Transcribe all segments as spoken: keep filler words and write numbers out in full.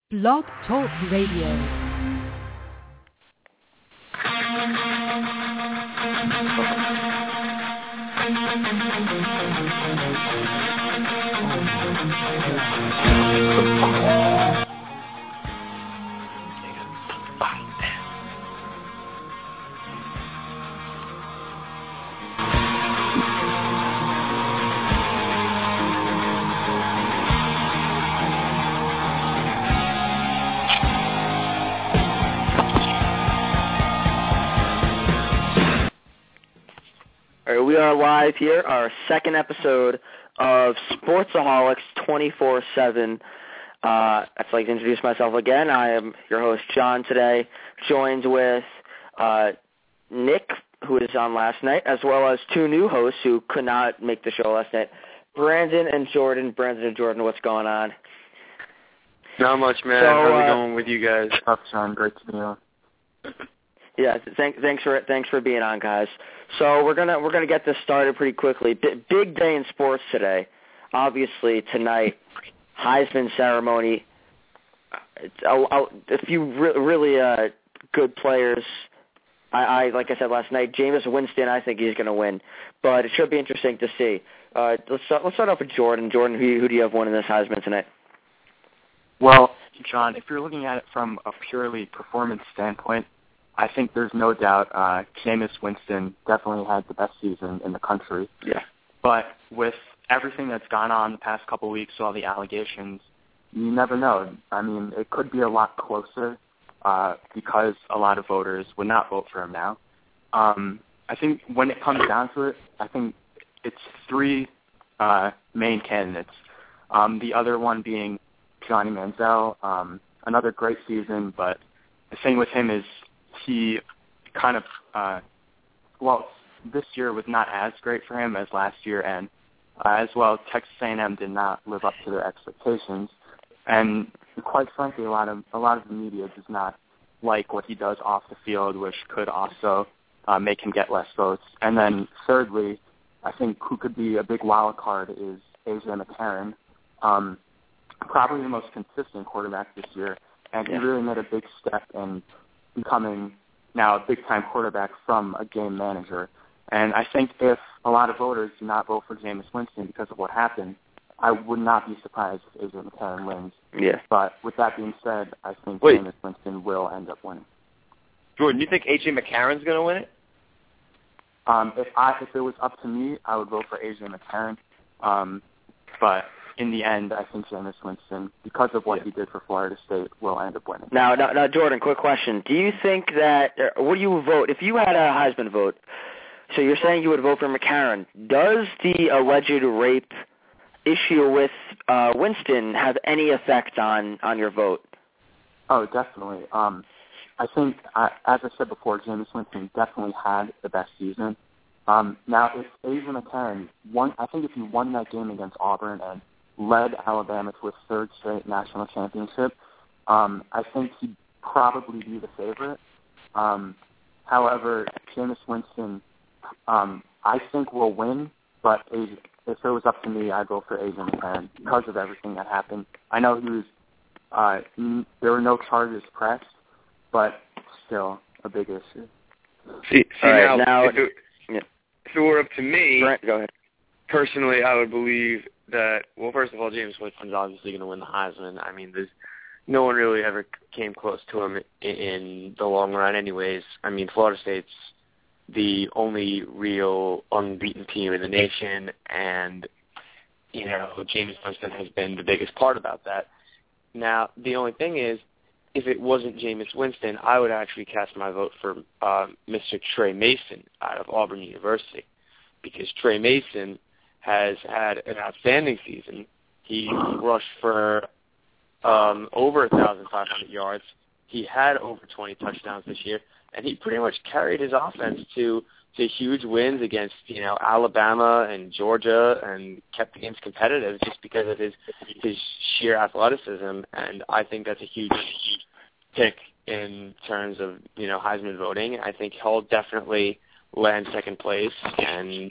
Blog Talk Radio. We are live here, our second episode of Sportsaholics twenty-four seven. Uh, I'd like to introduce myself again. I am your host, John, today, joined with uh, Nick, who was on last night, as well as two new hosts who could not make the show last night, Brandon and Jordan. Brandon and Jordan, what's going on? Not much, man. So, How's uh, it going with you guys? Up, Sean. Great to be on. Yeah, th- thanks for thanks for being on, guys. So we're gonna we're gonna get this started pretty quickly. B- big day in sports today. Obviously tonight, Heisman ceremony. A, a, a few re- really uh, good players. I, I like I said last night, Jameis Winston. I think he's gonna win, but it should be interesting to see. Uh, let's start, let's start off with Jordan. Jordan, who, who do you have winning this Heisman tonight? Well, John, if you're looking at it from a purely performance standpoint, I think there's no doubt uh, Jameis Winston definitely had the best season in the country. Yeah. But with everything that's gone on the past couple of weeks, all the allegations, you never know. I mean, it could be a lot closer uh, because a lot of voters would not vote for him now. Um, I think when it comes down to it, I think it's three uh, main candidates. Um, the other one being Johnny Manziel, um, another great season, but the thing with him is he kind of, uh, well, this year was not as great for him as last year, and uh, as well, Texas A and M did not live up to their expectations. And quite frankly, a lot of a lot of the media does not like what he does off the field, which could also uh, make him get less votes. And then thirdly, I think who could be a big wild card is A J McCarron, um, probably the most consistent quarterback this year, and he really made a big step in becoming now a big-time quarterback from a game manager. And I think if a lot of voters do not vote for Jameis Winston because of what happened, I would not be surprised if A J McCarron wins. Yeah. But with that being said, I think Wait. Jameis Winston will end up winning. Jordan, you think A J McCarron's going to win it? Um, if I if it was up to me, I would vote for A J McCarron. Um, but in the end, I think Jameis Winston, because of what yeah. he did for Florida State, will end up winning. Now, now, now, Jordan, quick question. Do you think that, or what do you vote, if you had a Heisman vote, so you're saying you would vote for McCarron, does the alleged rape issue with uh, Winston have any effect on, on your vote? Oh, definitely. Um, I think, uh, as I said before, Jameis Winston definitely had the best season. Um, now, if A J McCarron won, I think if he won that game against Auburn and led Alabama to a third straight national championship, um, I think he'd probably be the favorite. Um, however, Jameis Winston, um, I think will win, but A J, if it was up to me, I'd go for A J McCarron because of everything that happened. I know he was, uh, n- there were no charges pressed, but still a big issue. See, see All right, now, now if, it, yeah. if it were up to me, Brent, go ahead. personally, I would believe that, well, first of all, Jameis Winston's obviously going to win the Heisman. I mean, there's no one really ever came close to him in, in the long run anyways. I mean, Florida State's the only real unbeaten team in the nation, and, you know, Jameis Winston has been the biggest part about that. Now, the only thing is, if it wasn't Jameis Winston, I would actually cast my vote for uh, Mister Trey Mason out of Auburn University, because Trey Mason has had an outstanding season. He rushed for um, over one thousand five hundred yards. He had over twenty touchdowns this year, and he pretty much carried his offense to to huge wins against, you know, Alabama and Georgia, and kept the games competitive just because of his his sheer athleticism. And I think that's a huge pick in terms of, you know, Heisman voting. I think he'll definitely land second place, and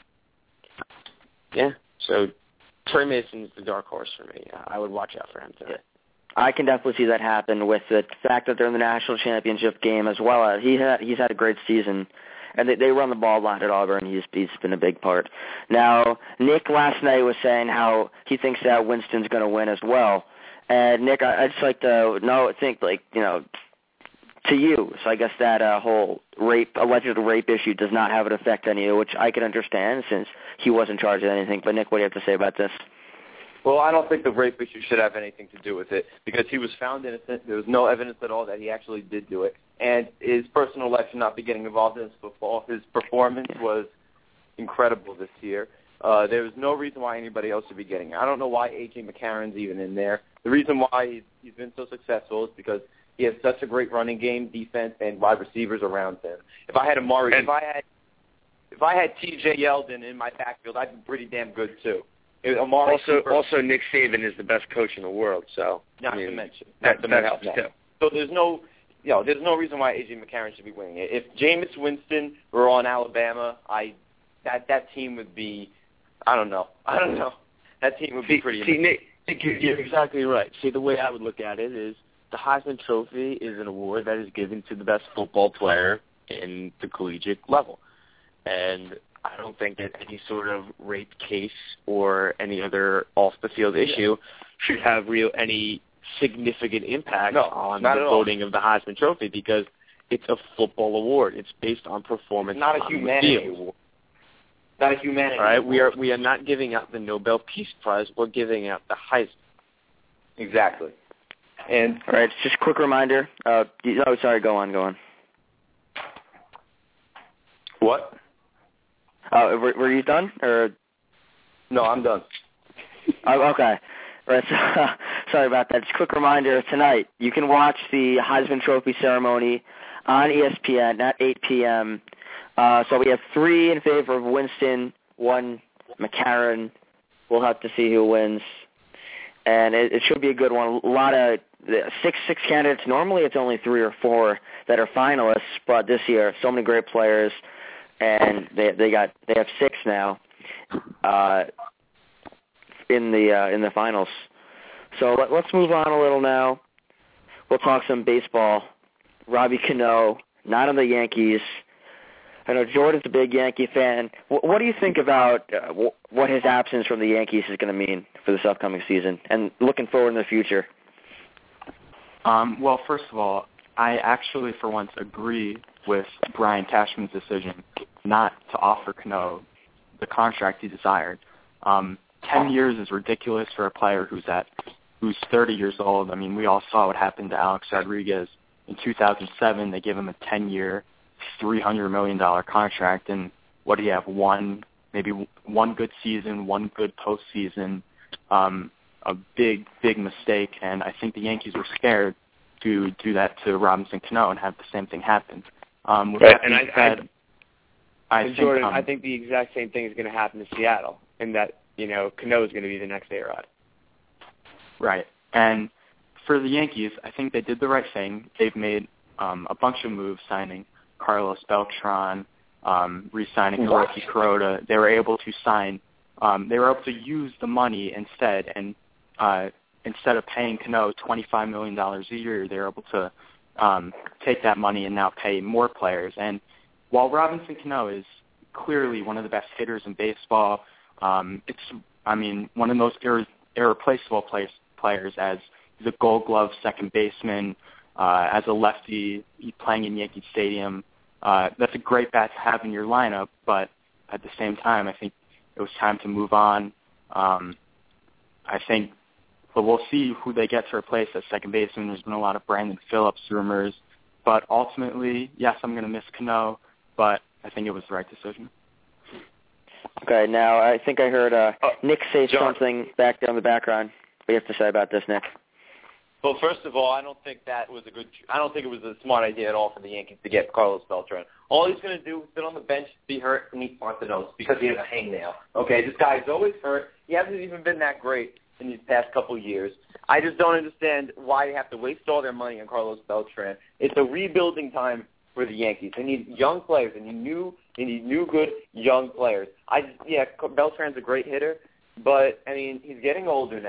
yeah, so Trey Mason's the dark horse for me. I would watch out for him today. I can definitely see that happen with the fact that they're in the national championship game as well. As he had, he's had a great season, and they, they run the ball a lot at Auburn. He's he's been a big part. Now, Nick last night was saying how he thinks that Winston's going to win as well. And Nick, I, I'd just like to know, think like you know, to you. So I guess that uh, whole rape, alleged rape issue does not have an effect on you, which I can understand since he wasn't charged with anything. But Nick, what do you have to say about this? Well, I don't think the rape issue should have anything to do with it because he was found innocent. There was no evidence at all that he actually did do it. And his personal life should not be getting involved in his football. His performance was incredible this year. Uh, there was no reason why anybody else should be getting it. I don't know why A J McCarron's even in there. The reason why he's, he's been so successful is because he has such a great running game, defense, and wide receivers around him. If I had Amari, if I had, if I had T J Yeldon in my backfield, I'd be pretty damn good too. Amari also, Cooper, also Nick Saban is the best coach in the world, so not I mean, to mention that, not that to helps mention too. So there's no, you know, there's no reason why A J McCarron should be winning it. If Jameis Winston were on Alabama, I that that team would be, I don't know, I don't know, that team would be see, pretty. See, Nick, Nick, you're exactly right. See, the way I would look at it is the Heisman Trophy is an award that is given to the best football player in the collegiate level, and I don't think that any sort of rape case or any other off-the-field issue should have real any significant impact no, on the voting of the Heisman Trophy because it's a football award. It's based on performance it's not a on humanity the field. award. Not a humanity. All right, award. we are we are not giving out the Nobel Peace Prize. We're giving out the Heisman. Exactly. And all right, just a quick reminder. Uh, oh, sorry. Go on. Go on. What? Oh, were, were you done? Or no, I'm done. Oh, okay. All right. So, sorry about that. Just a quick reminder. Tonight, you can watch the Heisman Trophy ceremony on E S P N at eight p.m. Uh, so we have three in favor of Winston, one McCarron. We'll have to see who wins. And it, it should be a good one. A lot of six six candidates. Normally it's only three or four that are finalists, but this year so many great players, and they they got they have six now uh, in the uh, in the finals. So let, let's move on a little now. We'll talk some baseball. Robbie Cano, not on the Yankees. I know Jordan's a big Yankee fan. What, what do you think about uh, wh- what his absence from the Yankees is going to mean for this upcoming season and looking forward in the future? Um, well, first of all, I actually, for once, agree with Brian Cashman's decision not to offer Cano the contract he desired. Um, Ten years is ridiculous for a player who's at who's thirty years old. I mean, we all saw what happened to Alex Rodriguez in two thousand seven. They gave him a ten-year, three hundred million dollars contract, and what do you have? One, maybe one good season, one good postseason, um, a big, big mistake, and I think the Yankees were scared to do that to Robinson Cano and have the same thing happen. Um, with right, that and being I, said, I, I, think, Jordan, um, I think the exact same thing is going to happen to Seattle, in that, you know, Cano is going to be the next A-Rod. Right. And for the Yankees, I think they did the right thing. They've made um, a bunch of moves, signing Carlos Beltran, um, re-signing Hiroki Kuroda. They were able to sign, um, they were able to use the money instead, and uh, instead of paying Cano twenty-five million dollars a year, they were able to um, take that money and now pay more players. And while Robinson Cano is clearly one of the best hitters in baseball, um, it's, I mean, one of the most irre- irreplaceable players, players as the Gold Glove second baseman, uh, as a lefty playing in Yankee Stadium. Uh, that's a great bat to have in your lineup, but at the same time, I think it was time to move on. Um, I think, but we'll see who they get to replace as second baseman. There's been a lot of Brandon Phillips rumors, but ultimately, yes, I'm going to miss Cano, but I think it was the right decision. Okay, now I think I heard uh, uh, Nick say John. something back there in the background. What do you have to say about this, Nick? Well, first of all, I don't think that was a good. I don't think it was a smart idea at all for the Yankees to get Carlos Beltran. All he's going to do is sit on the bench, be hurt, and eat Fontanos because he has a hangnail. Okay, this guy's always hurt. He hasn't even been that great in these past couple of years. I just don't understand why they have to waste all their money on Carlos Beltran. It's a rebuilding time for the Yankees. They need young players. They need new. They need new, good young players. I yeah, Beltran's a great hitter, but I mean he's getting older now.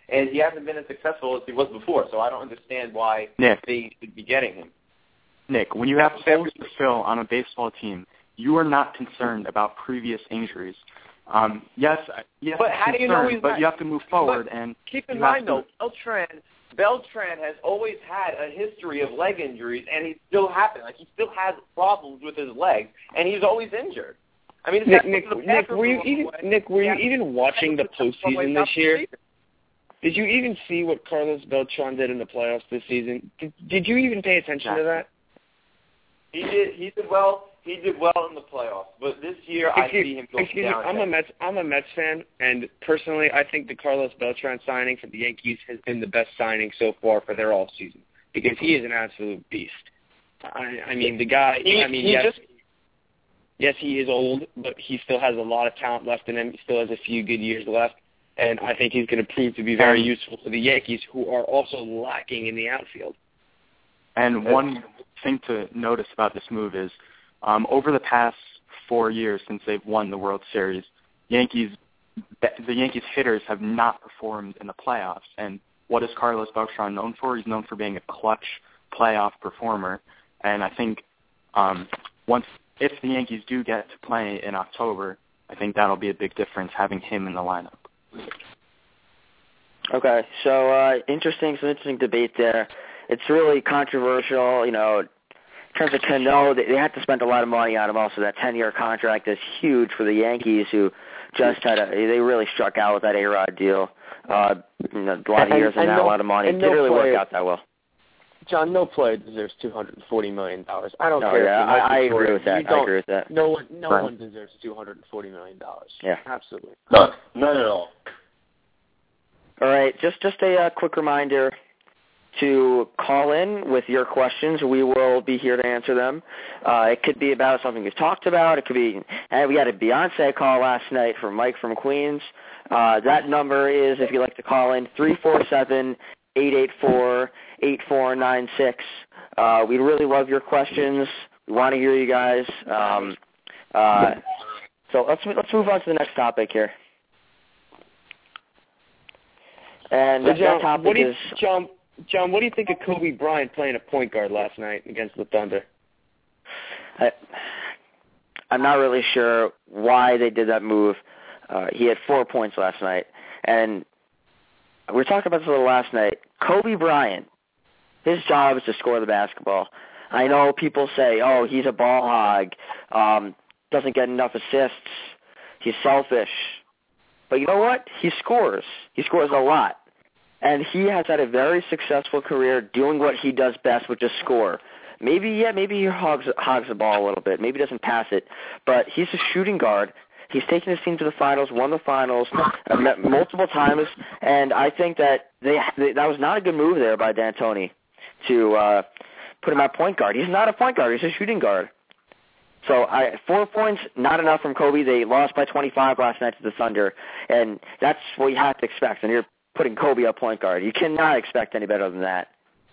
and he hasn't been as successful as he was before. So I don't understand why Nick, they should be getting him. Nick, when you have holes to fill on a baseball team, you are not concerned about previous injuries. Um, yes, yes, but how do you know he's but not, you have to move forward. And keep in mind, though, Beltran, Beltran has always had a history of leg injuries, and he's still having, like, he still has problems with his legs, and he's always injured. I mean, Nick, Nick, Nick, were you even Nick, were you even watching the postseason this year? Did you even see what Carlos Beltran did in the playoffs this season? Did, did you even pay attention to that? He did. He did well. He did well in the playoffs, but this year I excuse, see him going excuse down. Me, I'm a Mets. I'm a Mets fan, and personally, I think the Carlos Beltran signing for the Yankees has been the best signing so far for their all season because he is an absolute beast. I, I mean, the guy. He, I mean, he yes, just, yes, he is old, but he still has a lot of talent left in him. He still has a few good years left, and I think he's going to prove to be very useful to the Yankees, who are also lacking in the outfield. And one thing to notice about this move is, um, over the past four years since they've won the World Series, Yankees, the Yankees hitters have not performed in the playoffs. And what is Carlos Beltran known for? He's known for being a clutch playoff performer. And I think um, once, if the Yankees do get to play in October, I think that'll be a big difference having him in the lineup. Okay, so uh, interesting, some interesting debate there. It's really controversial, you know. In terms of Cano, they, they had to spend a lot of money on him. Also, that ten-year contract is huge for the Yankees, who just had a. They really struck out with that A-Rod deal. Uh, you know, a lot of years and, and, and not no, a lot of money. It didn't no really player, work out that well. John, no player deserves two hundred forty million dollars. I don't no, care. Yeah, if I, I agree with that. I agree with that. No one, no right. one deserves two hundred forty million dollars. Yeah, absolutely. None, none at all. All right, just just a uh, quick reminder to call in with your questions. We will be here to answer them. Uh, it could be about something we've talked about. It could be, and we had a Beyonce call last night from Mike from Queens. Uh, that number is, if you'd like to call in, three four seven, eight eight four, eight four nine six. Uh, we really love your questions. We want to hear you guys. Um, uh, so let's let's move on to the next topic here. And so that, John, that topic what do you, is John. John, what do you think of Kobe Bryant playing a point guard last night against the Thunder? I, I'm not really sure why they did that move. Uh, he had four points last night, and we were talking about this a little last night. Kobe Bryant, his job is to score the basketball. I know people say, oh, he's a ball hog, um, doesn't get enough assists, he's selfish. But you know what? He scores. He scores a lot. And he has had a very successful career doing what he does best, which is score. Maybe, yeah, maybe he hogs, hogs the ball a little bit. Maybe he doesn't pass it. But he's a shooting guard. He's taken his team to the finals, won the finals uh, multiple times, and I think that they, they that was not a good move there by D'Antoni to uh, put him at point guard. He's not a point guard. He's a shooting guard. So I, four points, not enough from Kobe. They lost by twenty-five last night to the Thunder, and that's what you have to expect when you're putting Kobe at point guard. You cannot expect any better than that.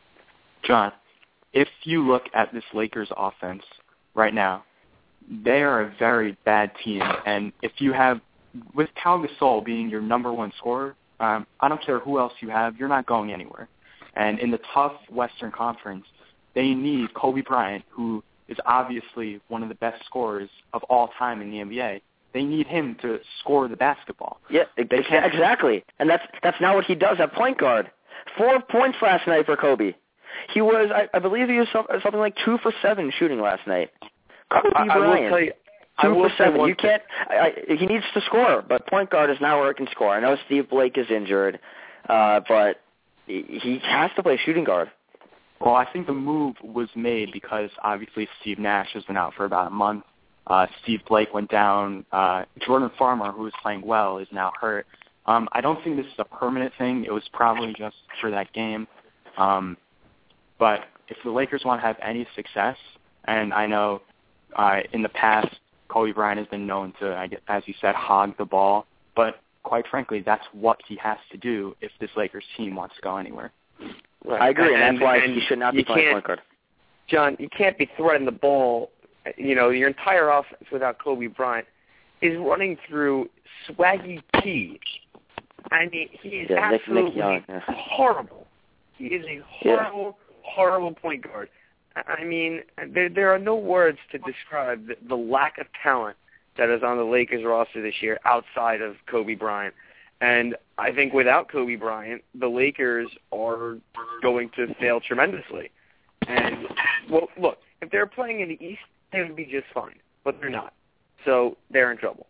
John, if you look at this Lakers offense right now, they are a very bad team. And if you have, with Pau Gasol being your number one scorer, um, I don't care who else you have, you're not going anywhere. And in the tough Western Conference, they need Kobe Bryant, who is obviously one of the best scorers of all time in the N B A. They need him to score the basketball. Yeah, exactly. And that's that's not what he does at point guard. Four points last night for Kobe. He was, I, I believe he was something like two for seven shooting last night. Kobe I, I Bryant, will tell you, two I will for seven. One You can't. I, I, he needs to score, but point guard is not where he can score. I know Steve Blake is injured, uh, but he has to play shooting guard. Well, I think the move was made because obviously Steve Nash has been out for about a month. Uh, Steve Blake went down. Uh, Jordan Farmer, who was playing well, is now hurt. Um, I don't think this is a permanent thing. It was probably just for that game. Um, but if the Lakers want to have any success, and I know uh, in the past Kobe Bryant has been known to, I guess, as you said, hog the ball, but quite frankly, that's what he has to do if this Lakers team wants to go anywhere. Right. I agree, and, and that's why and he should not be playing point guard. John, you can't be threading the ball. You know, your entire offense without Kobe Bryant is running through Swaggy P. I mean, he is yeah, Nick, absolutely Nick Young, yeah. horrible. He is a horrible, yeah. horrible point guard. I mean, there there are no words to describe the, the lack of talent that is on the Lakers roster this year outside of Kobe Bryant. And I think without Kobe Bryant, the Lakers are going to fail tremendously. And, well, look, if they're playing in the East, they would be just fine. But they're not. So they're in trouble.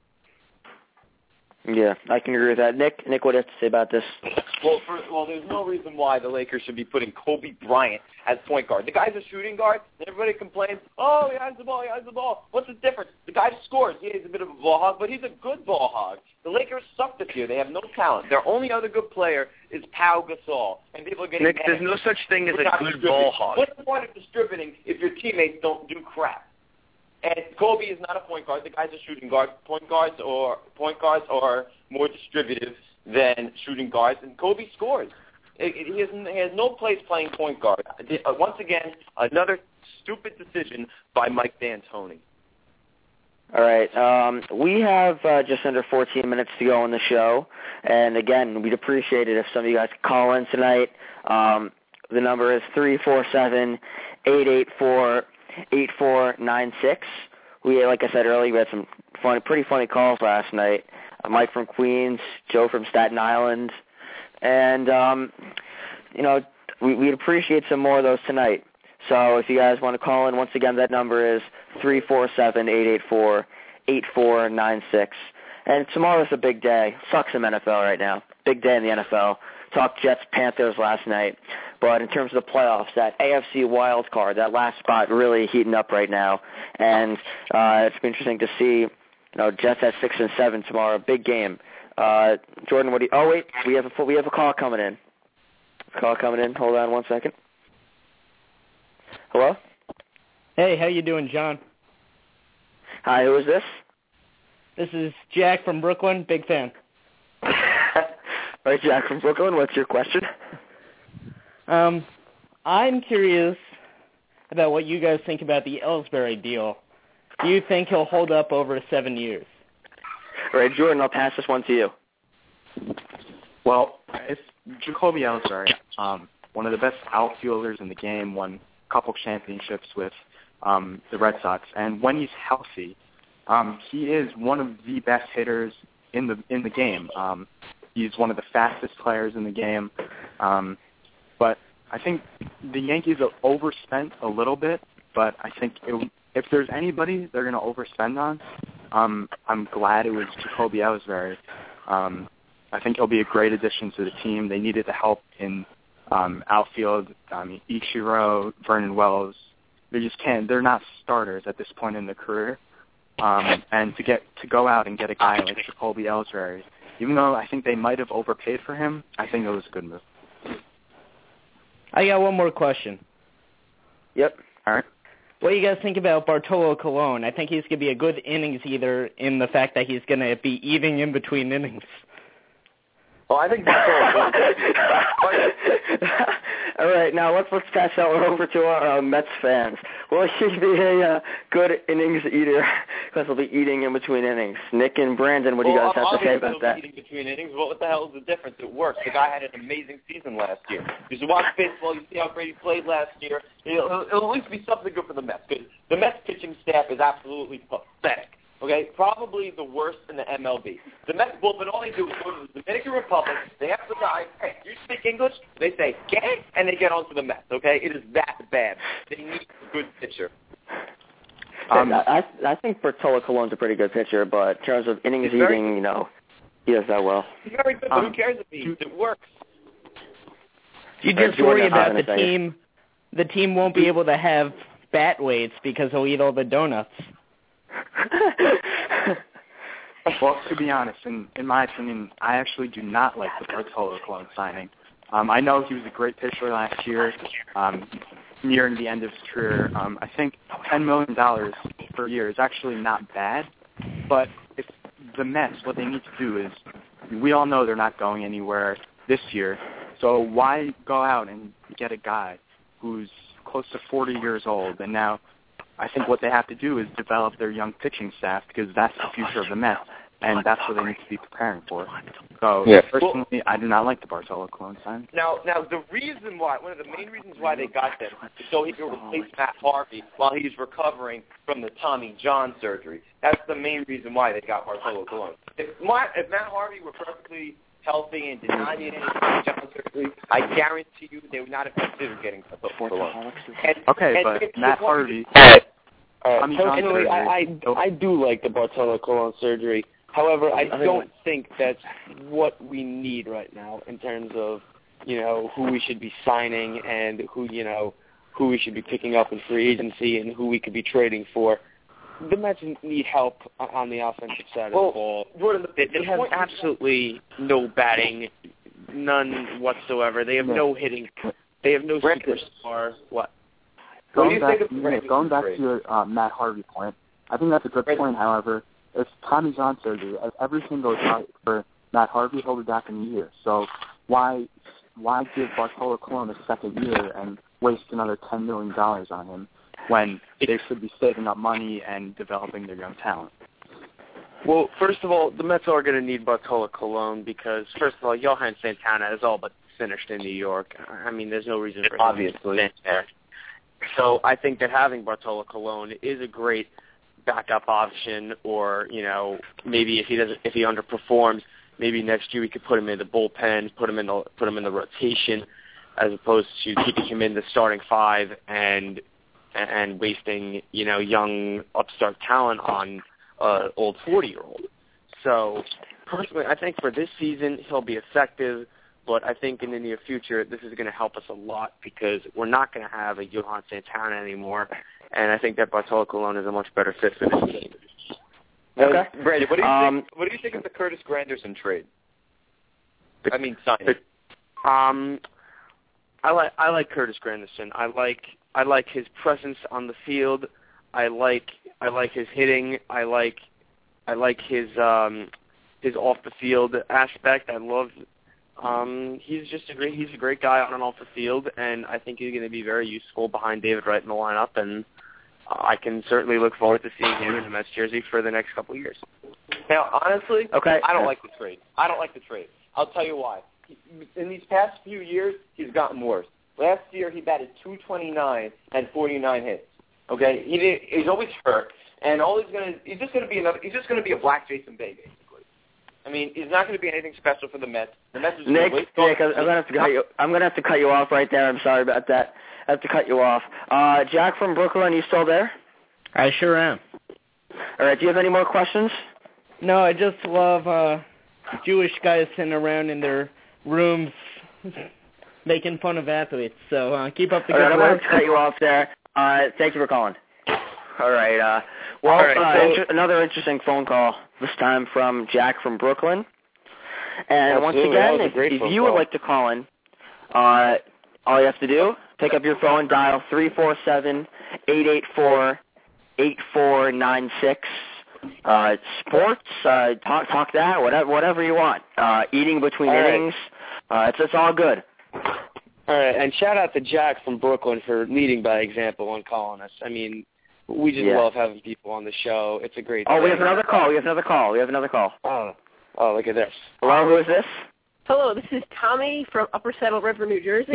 Yeah, I can agree with that. Nick, Nick, what do you have to say about this? Well, first of all, there's no reason why the Lakers should be putting Kobe Bryant as point guard. The guy's a shooting guard, and everybody complains, oh, he has the ball, he has the ball. What's the difference? The guy scores. Yeah, he's a bit of a ball hog, but he's a good ball hog. The Lakers suck this year. They have no talent. Their only other good player is Pau Gasol, and people are getting Nick, mad. There's no such thing as a good ball hog. What's the point of distributing if your teammates don't do crap? And Kobe is not a point guard. The guy's a shooting guard. Point guards or point guards are more distributive than shooting guards, and Kobe scores. He has, he has no place playing point guard. Once again, another stupid decision by Mike D'Antoni. All right. Um, we have uh, just under fourteen minutes to go on the show. And, again, we'd appreciate it if some of you guys could call in tonight. Um, the number is three four seven, eight eight four, eight four nine six. We, like I said earlier, we had some funny, pretty funny calls last night. Uh, Mike from Queens, Joe from Staten Island. And, um, you know, we, we'd appreciate some more of those tonight. So if you guys want to call in, once again, that number is three four seven, eight eight four, eight four nine six. And tomorrow's a big day. Sucks in the N F L right now. Big day in the N F L. Talked Jets-Panthers last night. But in terms of the playoffs, that A F C wild card, that last spot really heating up right now. And uh, it's been interesting to see, you know, Jets at six and seven tomorrow. Big game. Uh, Jordan, what do you? Oh wait, we have a we have a call coming in. Call coming in. Hold on one second. Hello? Hey, how you doing, John? Hi, who is this? This is Jack from Brooklyn. Big fan. All right, Jack from Brooklyn. What's your question? Um, I'm curious about what you guys think about the Ellsbury deal. Do you think he'll hold up over seven years? All right, Jordan, I'll pass this one to you. Well, it's Jacoby Ellsbury, um, one of the best outfielders in the game, won a couple championships with um, the Red Sox, and when he's healthy, um, he is one of the best hitters in the in the game. Um, he's one of the fastest players in the game, um, but I think the Yankees have overspent a little bit. But I think it, if there's anybody they're going to overspend on, um, I'm glad it was Jacoby Ellsbury. Um, I think he'll be a great addition to the team. They needed the help in um, outfield. I mean, Ichiro, Vernon Wells, they just can't. They're not starters at this point in their career. Um, and to get to go out and get a guy like Jacoby Ellsbury, even though I think they might have overpaid for him, I think it was a good move. I got one more question. Yep. All right. What do you guys think about Bartolo Colon? I think he's going to be a good innings eater in the fact that he's going to be eating in between innings. Well, I think Bartolo. All right, now let's let's pass that one over to our uh, Mets fans. Will he be a uh, good innings eater because he'll be eating in between innings? Nick and Brandon, what do you guys well, have to say about that? Eating between innings. Well, what the hell is the difference? It works. The guy had an amazing season last year. You should watch baseball. You see how great he played last year. It'll, it'll at least be something good for the Mets because the Mets pitching staff is absolutely pathetic. Okay, probably the worst in the M L B. The Mets bullpen, all they do is go to the Dominican Republic. They ask the guy, hey, do you speak English? They say, get it, and they get on to the Mets, okay? It is that bad. They need a good pitcher. Um, I, I think Bartolo Colon's a pretty good pitcher, but in terms of innings eating, you know, he does that well. He's very good, but um, who cares if he eats? It works. You just worry about the team. The team won't be able to have bat weights because he'll eat all the donuts. Well, to be honest, in, in my opinion, I actually do not like the Bartolo Colon signing. Um, I know he was a great pitcher last year, um, nearing the end of his career. Um, I think ten million dollars per year is actually not bad, but if the Mets, what they need to do is, we all know they're not going anywhere this year, so why go out and get a guy who's close to forty years old, and now I think what they have to do is develop their young pitching staff because that's the future of the Mets. and that's what they need to be preparing for. So, yeah. personally, well, I do not like the Bartolo Colon sign. Now, now the reason why, one of the main reasons why they got them is so he could replace Matt Harvey while he's recovering from the Tommy John surgery. That's the main reason why they got Bartolo Colon. If, my, if Matt Harvey were perfectly healthy and did not need any Tommy John surgery, I guarantee you they would not have considered getting Bartolo Colon. And, okay, and but if Matt you Harvey... Uh, Tommy John personally, surgery, I, I I do like the Bartolo Colon surgery. However, I don't think that's what we need right now in terms of, you know, who we should be signing and who, you know, who we should be picking up in free agency and who we could be trading for. The Mets need help on the offensive side well, of the ball. Jordan, the, They, they the have point absolutely no batting, none whatsoever. They have no hitting. They have no Brandon. superstar. What? What do Going you back, think of yeah, going back to your uh, Matt Harvey point, I think that's a good point. However, it's Tommy John surgery. If everything goes right for Matt Harvey, he'll be back in a year. So why why give Bartolo Colon a second year and waste another ten million dollars on him when they should be saving up money and developing their young talent? Well, first of all, the Mets are going to need Bartolo Colon because, first of all, Johan Santana is all but finished in New York. I mean, there's no reason for him Obviously. to stand there. So I think that having Bartolo Colon is a great backup option, or you know, maybe if he doesn't, if he underperforms, maybe next year we could put him in the bullpen, put him in the put him in the rotation, as opposed to keeping him in the starting five and and wasting you know young upstart talent on uh, old forty-year-old. So personally, I think for this season he'll be effective. But I think in the near future, this is going to help us a lot because we're not going to have a Johan Santana anymore, and I think that Bartolo Colon is a much better fit for this team. Okay. Uh, Brandon, what do you Um, think? What do you think of the Curtis Granderson trade? The- I mean, signing. the- Um, I like I like Curtis Granderson. I like I like his presence on the field. I like I like his hitting. I like I like his um his off the field aspect. I love. Um, he's just a great. He's a great guy on and off the field, and I think he's going to be very useful behind David Wright in the lineup. And I can certainly look forward to seeing him in the Mets jersey for the next couple of years. Now, honestly, Okay. I don't like the trade. I don't like the trade. I'll tell you why. In these past few years, he's gotten worse. Last year, he batted two twenty-nine and forty-nine hits. Okay, he did, he's always hurt, and all he's gonna he's just gonna be another. He's just gonna be a black Jason Bay, basically. I mean, he's not going to be anything special for the Mets. The Mets is Nick, wait Nick, I'm gonna have to cut you. I'm gonna have to cut you off right there. I'm sorry about that. I have to cut you off. Uh, Jack from Brooklyn, you still there? I sure am. All right. Do you have any more questions? No, I just love uh, Jewish guys sitting around in their rooms making fun of athletes. So uh, keep up the All good right, I'm gonna have work. to cut you off there. Uh, thank you for calling. All right. Uh, well, All right, uh, so- inter- another interesting phone call. This time from Jack from Brooklyn. And once Absolutely, that again, was a if, great if phone you would call. like to call in, uh, all you have to do, pick up your phone, dial three four seven, eight eight four, eight four nine six. Uh, sports, uh, talk talk that, whatever whatever you want. Uh, eating between All right. innings, uh, it's it's all good. All right, and shout out to Jack from Brooklyn for leading by example and calling us. I mean, we just Yeah. love having people on the show. It's a great Oh, we thing. have another call. We have another call. We have another call. Oh, oh, look at this. Hello, who is this? Hello, this is Tommy from Upper Saddle River, New Jersey.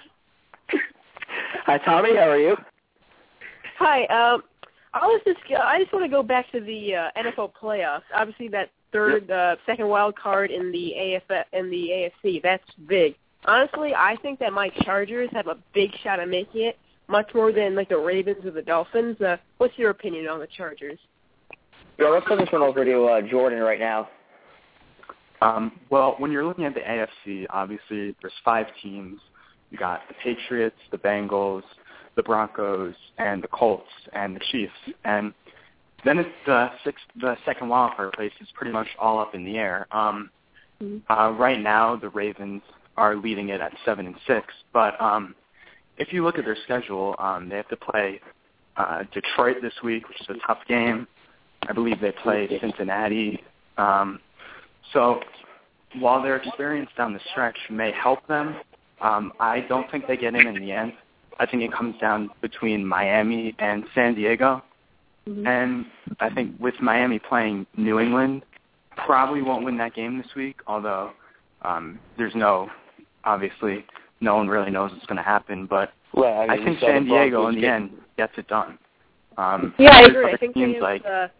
Hi, Tommy. How are you? Hi. Um, I was just I just want to go back to the uh, N F L playoffs. Obviously, that third, uh, second wild card in the A F F in the A F C. That's big. Honestly, I think that my Chargers have a big shot at making it, much more than like the Ravens or the Dolphins. Uh, what's your opinion on the Chargers? Yeah, let's send this one over to uh, Jordan right now. Um, well, when you're looking at the A F C, obviously there's five teams. You got the Patriots, the Bengals, the Broncos, and the Colts, and the Chiefs. And then it's the sixth, the second wild card place is pretty much all up in the air. Um, uh, right now, the Ravens are leading it at seven and six. But um, if you look at their schedule, um, they have to play uh, Detroit this week, which is a tough game. I believe they play Cincinnati. Um, so while their experience down the stretch may help them, um, I don't think they get in in the end. I think it comes down between Miami and San Diego. Mm-hmm. And I think with Miami playing New England, probably won't win that game this week, although um, there's no, obviously, no one really knows what's going to happen. But well, I, mean, I think San Diego, in the end, gets it done. Um, yeah, I agree. I think they have, like, uh,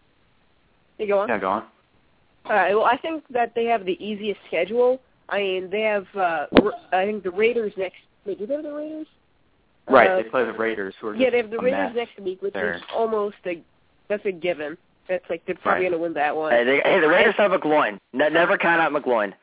you go on? Yeah, go on. All right, well, I think that they have the easiest schedule. I mean, they have, uh, I think the Raiders next. Wait, do they have the Raiders? Right, uh, they play the Raiders, who are yeah, just they have the a Raiders mess. next week, which They're, is almost a that's a given. That's like they're probably Right. going to win that one. Hey, they, hey the Raiders have McGloin. Ne- never count out McGloin.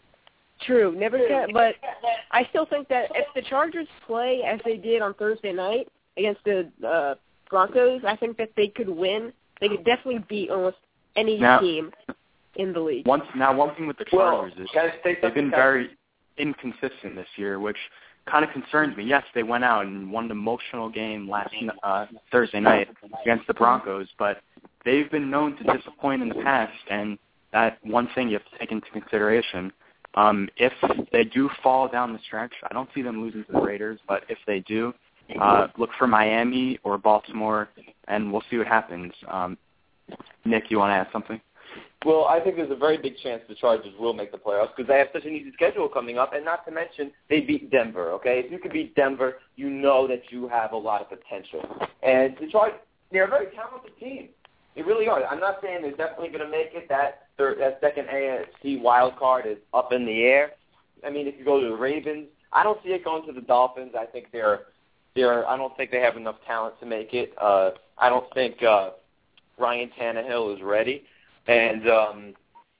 True, never can. But I still think that if the Chargers play as they did on Thursday night against the uh, Broncos, I think that they could win. They could definitely beat almost any now, team in the league. Once, now, one thing with the Chargers well, is can I say they've been something? very inconsistent this year, which kind of concerns me. Yes, they went out and won an emotional game last uh, Thursday night against the Broncos, but they've been known to disappoint in the past, and that one thing you have to take into consideration. Um, if they do fall down the stretch, I don't see them losing to the Raiders, but if they do, uh, look for Miami or Baltimore, and we'll see what happens. Um, Nick, you want to add something? Well, I think there's a very big chance the Chargers will make the playoffs because they have such an easy schedule coming up, and not to mention they beat Denver, okay? If you can beat Denver, you know that you have a lot of potential. And the Chargers, they're a very talented team. They really are. I'm not saying they're definitely going to make it. That third, that second A F C wild card is up in the air. I mean, if you go to the Ravens, I don't see it going to the Dolphins. I think they're, they're. I don't think they have enough talent to make it. Uh, I don't think uh, Ryan Tannehill is ready, and um,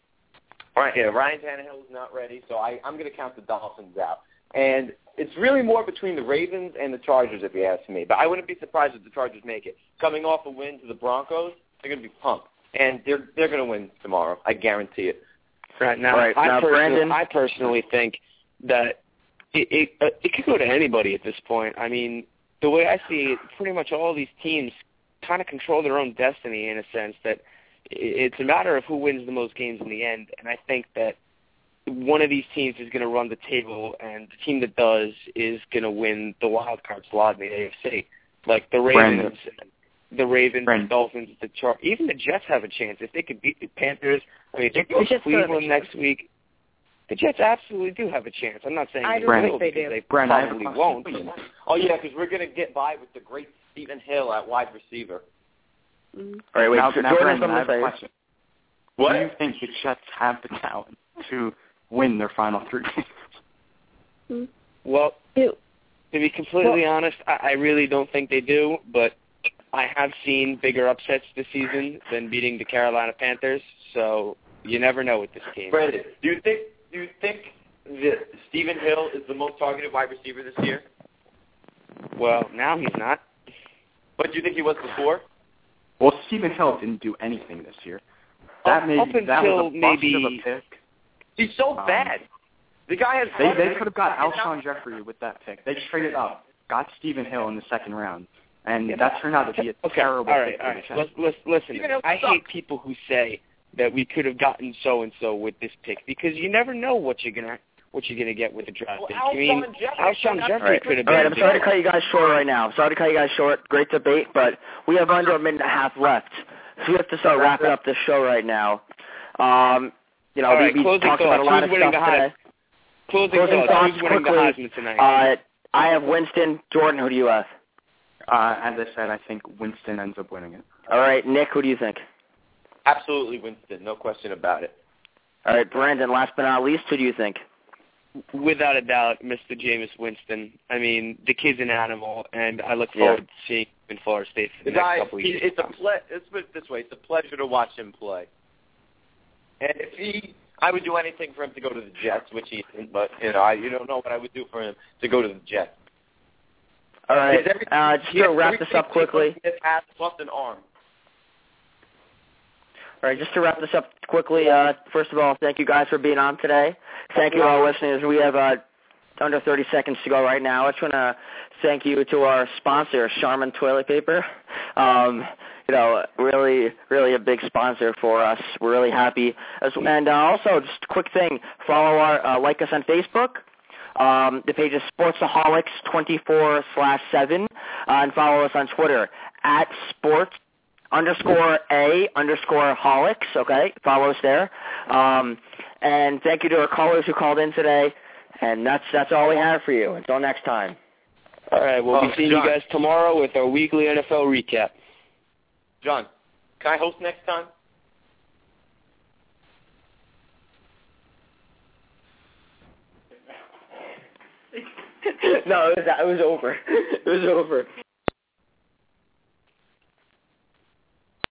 right, yeah, Ryan Tannehill is not ready. So I, I'm going to count the Dolphins out. And it's really more between the Ravens and the Chargers, if you ask me. But I wouldn't be surprised if the Chargers make it. Coming off a win to the Broncos, they're going to be pumped, and they're they're going to win tomorrow. I guarantee it. Right now, Right, I, now, personally, Brandon? I personally think that it it, uh, it could go to anybody at this point. I mean, the way I see it, pretty much all these teams kind of control their own destiny in a sense that it's a matter of who wins the most games in the end. And I think that one of these teams is going to run the table, and the team that does is going to win the wild card slot in the A F C. Like the Ravens. Brandon. The Ravens, Brandon. the Dolphins, the Char- even the Jets have a chance if they could beat the Panthers. I mean, if they The go Jets do have a Cleveland chance. next week. The Jets absolutely do have a chance. I'm not saying I they don't will think they because do. they Brandon, I have a probably question. won't. Oh, yeah, because we're going to get by with the great Stephen Hill at wide receiver. Mm-hmm. All right, wait, now, so now Jordan, Brandon, I have something a to say. question. What? Do you think the Jets have the talent to win their final three games? Well, Ew. to be completely honest, I, I really don't think they do, but I have seen bigger upsets this season than beating the Carolina Panthers, so you never know with this team. Brandon, do you think do you think that Stephen Hill is the most targeted wide receiver this year? Well, now he's not. But do you think he was before? Well, Stephen Hill didn't do anything this year. That, Up- may, up that was until a bust maybe- of a pick. He's so Um, bad. The guy has. They they could have got Alshon Jeffrey with that pick. They traded up, got Stephen Hill in the second round, and Yeah, that turned out to be a okay, terrible all right, pick all for right. the Jets. Let's, let's, listen, Stephen Hill I sucks. hate people who say that we could have gotten so-and-so with this pick because you never know what you're going to what you're gonna get with the draft Well, pick. I mean, Alshon Jeffrey Alshon turned out to Jeffrey be could have All been right, I'm a sorry to big- cut you guys short right now. Sorry to cut you guys short. Great debate, but we have under a minute and a half left, so we have to start wrapping up this show right now. Um, you know, All we, right, we closing talked about a thoughts. lot Who's of winning stuff the today. Closing, Closing thoughts. thoughts Who's winning quickly. the Heisman tonight? Uh, I have Winston. Jordan, who do you have? Uh, as I said, I think Winston ends up winning it. All right, Nick, who do you think? Absolutely Winston, no question about it. All right, Brandon, last but not least, who do you think? Without a doubt, Mister Jameis Winston. I mean, the kid's an animal, and I look Yeah. forward to seeing him in Florida State for the The next guy, couple of he, years. it's a ple- let's put it this way, it's a pleasure to watch him play. And if he, I would do anything for him to go to the Jets, which he isn't, but you know, I you don't know what I would do for him to go to the Jets. All right, Because every- uh, just he to has wrap this everything up quickly. He has plus an arm. All right, just to wrap this up quickly, uh, first of all, thank you guys for being on today. Thank you to our listeners. We have uh, under thirty seconds to go right now. I just want to thank you to our sponsor, Charmin Toilet Paper. Um, you know, really, really a big sponsor for us. We're really happy. As, and uh, also, just a quick thing, follow our, uh, like us on Facebook. Um, the page is Sportsaholics twenty-four slash seven, uh, and follow us on Twitter at Sports underscore A underscore holics, okay? Follow us there. Um, and thank you to our callers who called in today. And that's that's all we have for you. Until next time. All right, we'll Oh, be seeing John. you guys tomorrow with our weekly N F L recap. John, can I host next time? No, it was, it was over. It was over.